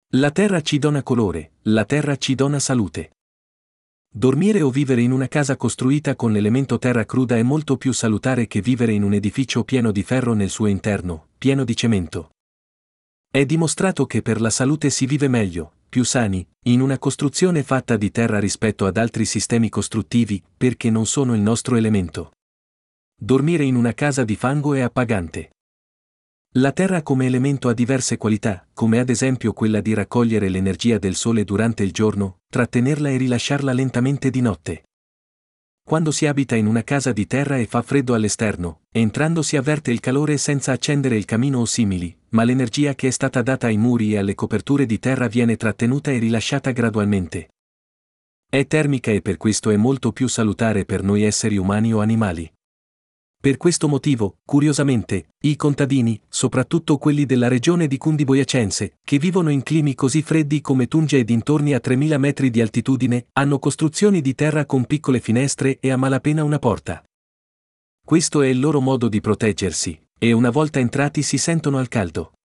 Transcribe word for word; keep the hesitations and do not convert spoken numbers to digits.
La terra ci dona colore, la terra ci dona salute. Dormire o vivere in una casa costruita con l'elemento terra cruda è molto più salutare che vivere in un edificio pieno di ferro nel suo interno, pieno di cemento. È dimostrato che per la salute si vive meglio, più sani, in una costruzione fatta di terra rispetto ad altri sistemi costruttivi, perché non sono il nostro elemento. Dormire in una casa di fango è appagante. La terra come elemento ha diverse qualità, come ad esempio quella di raccogliere l'energia del sole durante il giorno, trattenerla e rilasciarla lentamente di notte. Quando si abita in una casa di terra e fa freddo all'esterno, entrando si avverte il calore senza accendere il camino o simili, ma l'energia che è stata data ai muri e alle coperture di terra viene trattenuta e rilasciata gradualmente. È termica e per questo è molto più salutare per noi esseri umani o animali. Per questo motivo, curiosamente, i contadini, soprattutto quelli della regione di Cundiboyacense, che vivono in climi così freddi come Tunge e dintorni a tremila metri di altitudine, hanno costruzioni di terra con piccole finestre e a malapena una porta. Questo è il loro modo di proteggersi, e una volta entrati si sentono al caldo.